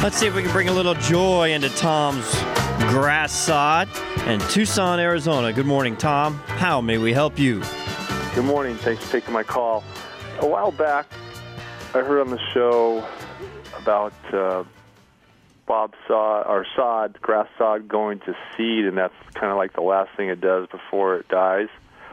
Let's see if we can bring a little joy into Tom's grass sod in Tucson, Arizona. Good morning, Tom. How may we help you? Good morning. Thanks for taking my call. A while back, I heard on the show about grass sod going to seed, and that's kind of like the last thing it does before it dies.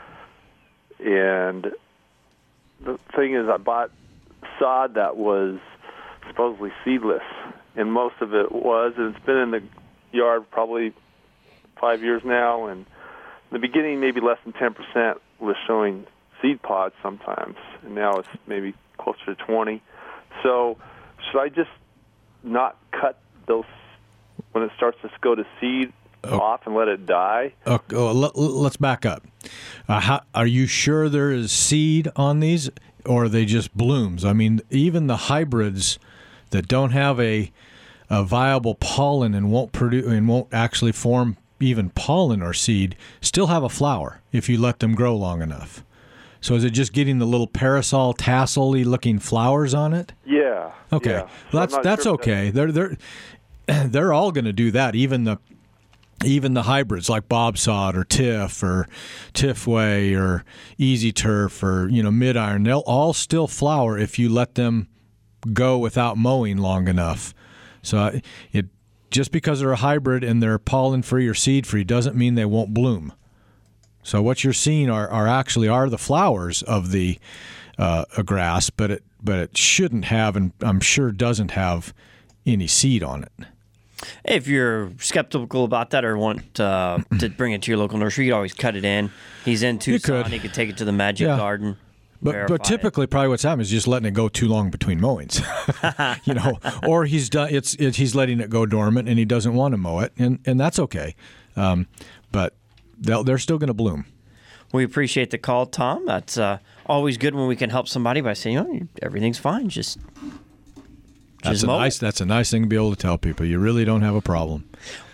And the thing is, I bought sod that was supposedly seedless, and most of it was, and it's been in the yard probably 5 years now, and in the beginning maybe less than 10% was showing seed pods sometimes, and now it's maybe closer to 20. So should I just not cut those when it starts to go to seed off and let it die? Let's back up. Are you sure there is seed on these, or are they just blooms? I mean, even the hybrids that don't have a viable pollen and won't actually form even pollen or seed still have a flower if you let them grow long enough. So is it just getting the little parasol tassel-y looking flowers on it? Yeah. Okay. Yeah. Well, So that's okay. They're all going to do that. Even the hybrids like Bob Sod or Tiff or Tiffway or Easy Turf or Mid-Iron, they'll all still flower if you let them go without mowing long enough. So just because they're a hybrid and they're pollen-free or seed-free doesn't mean they won't bloom. So what you're seeing are the flowers of the a grass, but it shouldn't have, and I'm sure doesn't have, any seed on it. If you're skeptical about that or want to bring it to your local nursery, you can always cut it in. He's in Tucson. He could take it to the Magic Garden. But typically, probably what's happening is just letting it go too long between mowings, or he's done. He's letting it go dormant and he doesn't want to mow it, and that's okay. But they're still going to bloom. We appreciate the call, Tom. That's always good when we can help somebody by saying, everything's fine. That's a nice thing to be able to tell people. You really don't have a problem.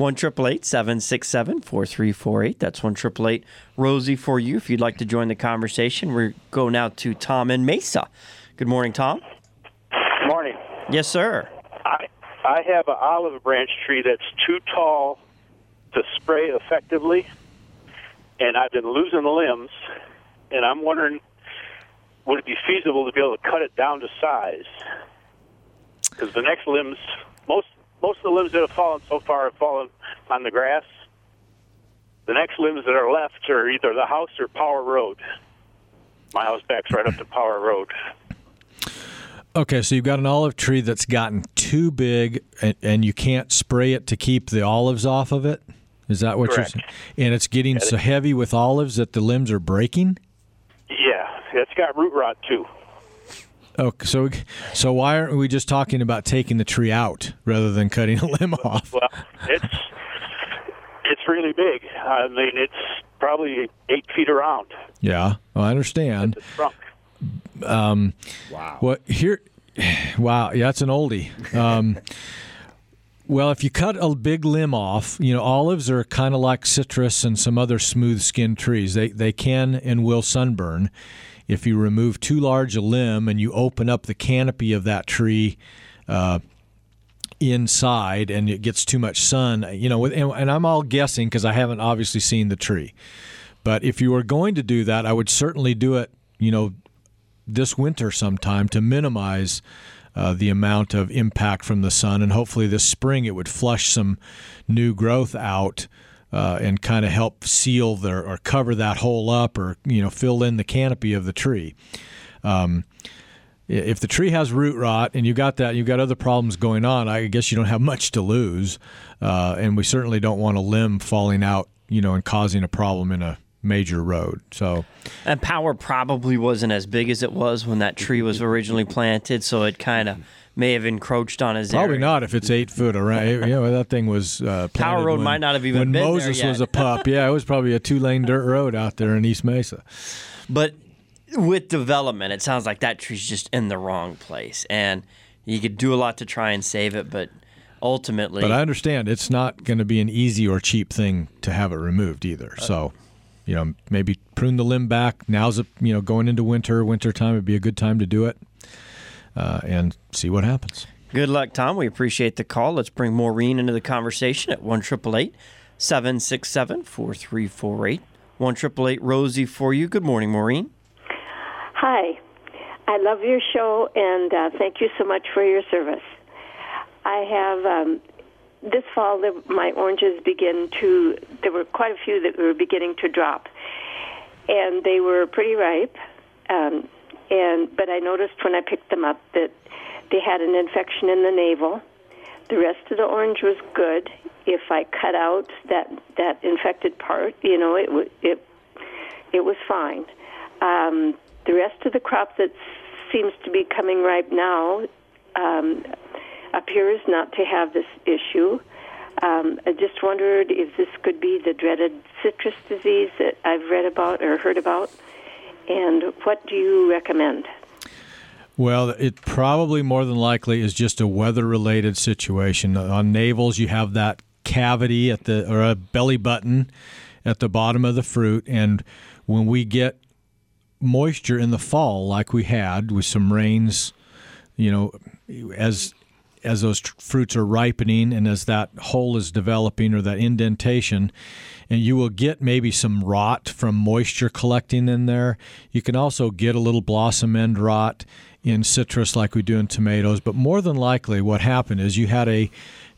1-888-767-4348. That's 1-888-ROSIE for you if you'd like to join the conversation. We go now to Tom in Mesa. Good morning, Tom. Morning. Yes, sir. I have an olive branch tree that's too tall to spray effectively, and I've been losing limbs, and I'm wondering, would it be feasible to be able to cut it down to size? Because the next limbs, most of the limbs that have fallen so far have fallen on the grass. The next limbs that are left are either the house or Power Road. My house backs right up to Power Road. Okay, so you've got an olive tree that's gotten too big, and you can't spray it to keep the olives off of it? Is that what Correct. you're saying? And it's getting so heavy with olives that the limbs are breaking? Yeah, it's got root rot too. Okay, so why aren't we just talking about taking the tree out rather than cutting a limb off? Well, it's really big. I mean, it's probably 8 feet around. Yeah, well, I understand. It's a trunk. Wow. Wow, yeah, that's an oldie. Well, if you cut a big limb off, olives are kind of like citrus and some other smooth-skinned trees. They can and will sunburn. If you remove too large a limb and you open up the canopy of that tree inside and it gets too much sun, and I'm all guessing because I haven't obviously seen the tree. But if you were going to do that, I would certainly do it, this winter sometime to minimize the amount of impact from the sun. And hopefully this spring it would flush some new growth out and kind of help seal or cover that hole up or, fill in the canopy of the tree. If the tree has root rot and you've got other problems going on, I guess you don't have much to lose. And we certainly don't want a limb falling out, and causing a problem in a major road. And Power probably wasn't as big as it was when that tree was originally planted, so it kind of may have encroached on his Probably area. not if it's 8 foot around. That thing was planted Power Road might not have even when been Moses there yet. was a pup. Yeah, it was probably a 2-lane dirt road out there in East Mesa. But with development, it sounds like that tree's just in the wrong place, and you could do a lot to try and save it, but ultimately... But I understand it's not going to be an easy or cheap thing to have it removed either. So, maybe prune the limb back. Now's going into wintertime, it'd be a good time to do it and see what happens. Good luck, Tom. We appreciate the call. Let's bring Maureen into the conversation at 1-888-767-4348. 1-888-ROSIE for you. Good morning, Maureen. Hi. I love your show, and thank you so much for your service. I have, this fall, my oranges there were quite a few that were beginning to drop, and they were pretty ripe, but I noticed when I picked them up that they had an infection in the navel. The rest of the orange was good. If I cut out that infected part, it was fine. The rest of the crop that seems to be coming ripe now appears not to have this issue. I just wondered if this could be the dreaded citrus disease that I've read about or heard about, and what do you recommend? Well, it probably more than likely is just a weather-related situation. On navels, you have that cavity or a belly button at the bottom of the fruit, and when we get moisture in the fall, like we had with some rains, as those fruits are ripening and as that hole is developing or that indentation, and you will get maybe some rot from moisture collecting in there. You can also get a little blossom end rot in citrus like we do in tomatoes, but more than likely what happened is you had a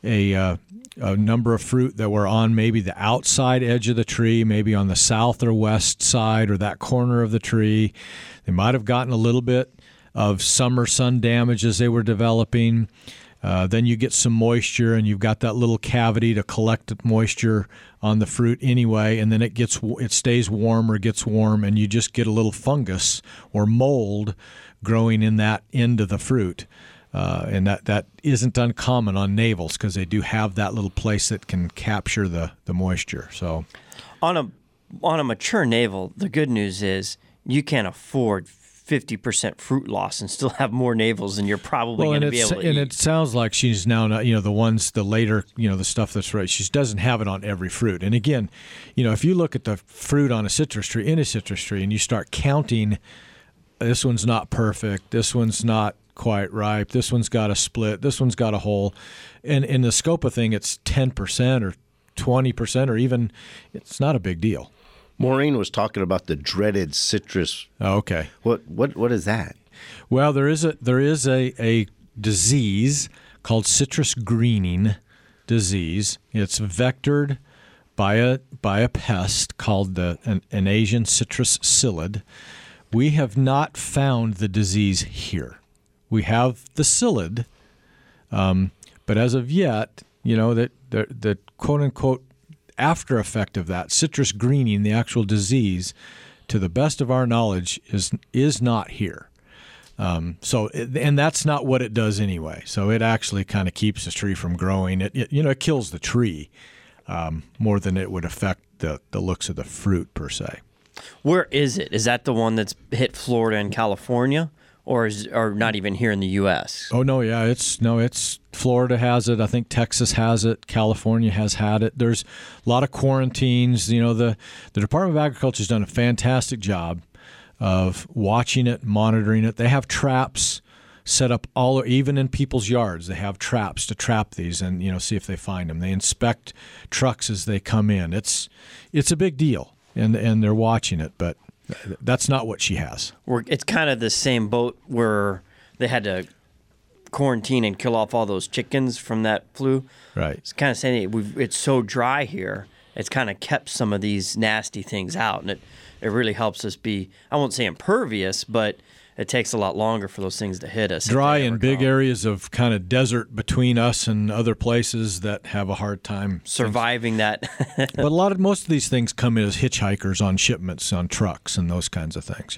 number of fruit that were on maybe the outside edge of the tree, maybe on the south or west side or that corner of the tree. They might have gotten a little bit of summer sun damage as they were developing. Then you get some moisture, and you've got that little cavity to collect moisture on the fruit anyway, and then it stays warm or gets warm, and you just get a little fungus or mold growing in that end of the fruit. And that isn't uncommon on navels because they do have that little place that can capture the moisture. So, on a mature navel, the good news is you can't afford 50% fruit loss and still have more navels than you're probably going to be able to eat. And it sounds like she's now not, the later, the stuff that's right. She doesn't have it on every fruit. And again, if you look at the fruit on a citrus tree, and you start counting, this one's not perfect, this one's not quite ripe, this one's got a split, this one's got a hole. And in the scope of thing, it's 10% or 20% or even, it's not a big deal. Maureen was talking about the dreaded citrus. Oh, okay. What is that? Well, there is a disease called citrus greening disease. It's vectored by a pest called an Asian citrus psyllid. We have not found the disease here. We have the psyllid, but as of yet, that the quote unquote after effect of that, citrus greening, the actual disease, to the best of our knowledge, is not here. And that's not what it does anyway. So it actually kind of keeps the tree from growing. It kills the tree more than it would affect the looks of the fruit per se. Where is it? Is that the one that's hit Florida and California? Or not even here in the U.S.? Oh, no, yeah. It's Florida has it. I think Texas has it. California has had it. There's a lot of quarantines. The Department of Agriculture has done a fantastic job of watching it, monitoring it. They have traps set up even in people's yards. They have traps to trap these and, see if they find them. They inspect trucks as they come in. It's a big deal, and they're watching it, but that's not what she has. It's kind of the same boat where they had to quarantine and kill off all those chickens from that flu. Right. It's kind of saying it's so dry here, it's kind of kept some of these nasty things out, and it really helps us be, I won't say impervious, but it takes a lot longer for those things to hit us. Dry in big areas of kind of desert between us and other places that have a hard time surviving that. But most of these things come in as hitchhikers on shipments on trucks and those kinds of things.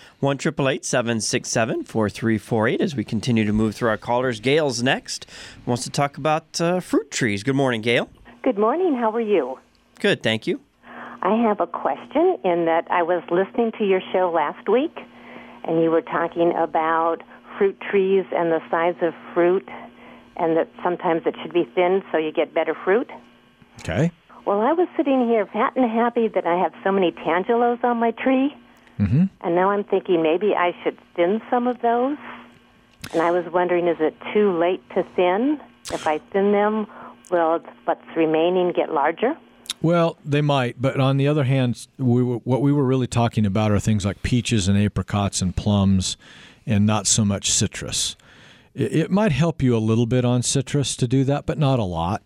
1-888-767-4348 as we continue to move through our callers. Gail's next. Wants to talk about fruit trees. Good morning, Gail. Good morning. How are you? Good, thank you. I have a question in that I was listening to your show last week, and you were talking about fruit trees and the size of fruit, and that sometimes it should be thinned so you get better fruit. Okay. Well, I was sitting here fat and happy that I have so many tangelos on my tree, and now I'm thinking maybe I should thin some of those. And I was wondering, is it too late to thin? If I thin them, will what's remaining get larger? Well, they might, but on the other hand, what we were really talking about are things like peaches and apricots and plums, and not so much citrus. It might help you a little bit on citrus to do that, but not a lot.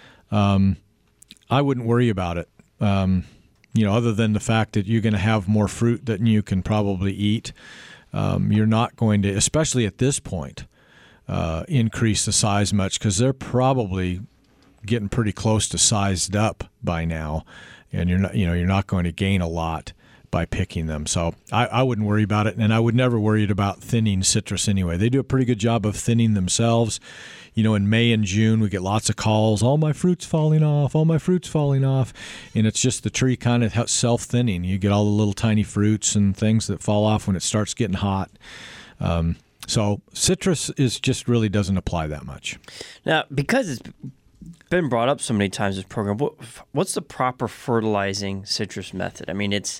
I wouldn't worry about it. Other than the fact that you're going to have more fruit than you can probably eat. You're not going to, especially at this point, increase the size much because they're probably getting pretty close to sized up by now, and you're not going to gain a lot by picking them. So I wouldn't worry about it, and I would never worry about thinning citrus anyway. They do a pretty good job of thinning themselves. In May and June, we get lots of calls, all my fruit's falling off, and it's just the tree kind of self-thinning. You get all the little tiny fruits and things that fall off when it starts getting hot. So citrus just really doesn't apply that much. Now, because it's been brought up so many times in this program, what's the proper fertilizing citrus method? I mean, it's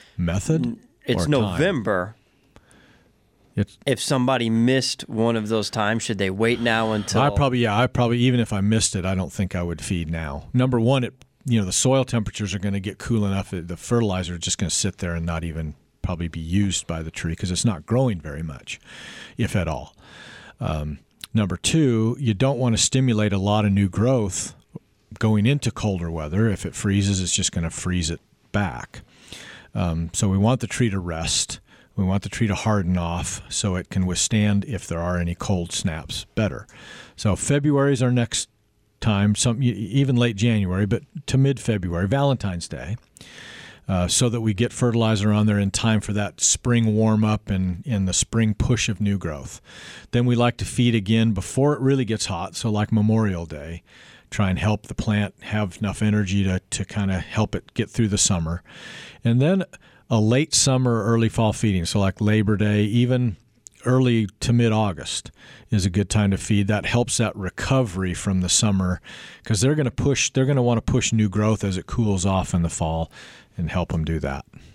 November. If somebody missed one of those times, should they wait now until? I probably even if I missed it, I don't think I would feed now. Number one, the soil temperatures are going to get cool enough that the fertilizer is just going to sit there and not even probably be used by the tree because it's not growing very much, if at all. Number two, you don't want to stimulate a lot of new growth going into colder weather. If it freezes, it's just going to freeze it back. So we want the tree to rest. We want the tree to harden off so it can withstand, if there are any cold snaps, better. So February is our next time, even late January, but to mid-February, Valentine's Day, so that we get fertilizer on there in time for that spring warm-up and the spring push of new growth. Then we like to feed again before it really gets hot, so like Memorial Day, try and help the plant have enough energy to kind of help it get through the summer. And then a late summer, early fall feeding, so like Labor Day, even early to mid-August is a good time to feed. That helps that recovery from the summer because they're going to want to push new growth as it cools off in the fall and help them do that.